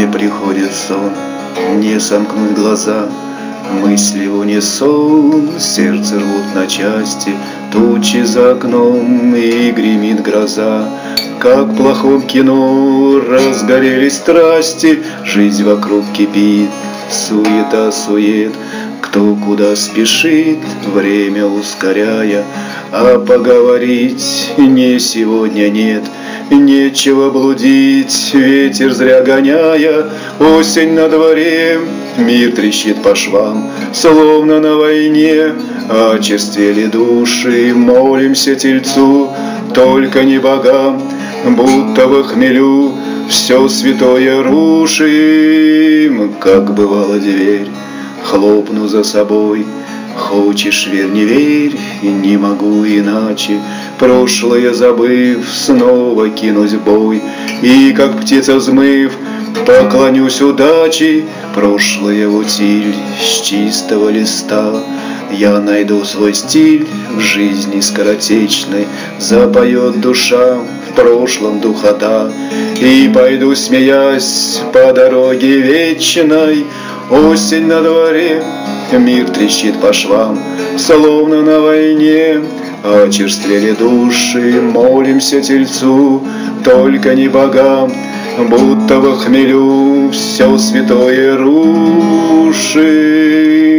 приходит сон, не сомкнуть глаза. Мысли в унисон, сердце рвут на части, тучи за окном и гремит гроза. Как в плохом кино разгорелись страсти, жизнь вокруг кипит, суета-сует. Кто куда спешит, время ускоряя, а поговорить не сегодня нет. Нечего блудить, ветер зря гоняя, осень на дворе, мир трещит по швам, словно на войне. Очерствели души, молимся Тельцу, только не богам, будто в хмелю все святое рушим. Как бывало дверь, хлопну за собой. Хочешь, верь, не верь, и не могу иначе. Прошлое забыв, снова кинусь в бой. И, как птица взмыв, поклонюсь удаче. Прошлое в утиль с чистого листа. Я найду свой стиль в жизни скоротечной. Запоет душа, в прошлом духота. И пойду, смеясь, по дороге вечной. Осень на дворе, мир трещит по швам, словно на войне. Очерствели души, молимся Тельцу, только не богам, будто во хмелю все святое рушим.